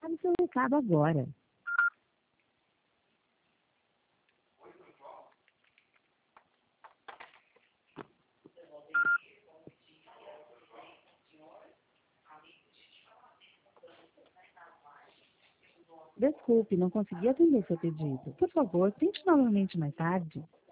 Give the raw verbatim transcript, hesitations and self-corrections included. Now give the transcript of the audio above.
Sabe seu recado agora. Desculpe, não consegui atender seu pedido. Por favor, tente novamente mais tarde.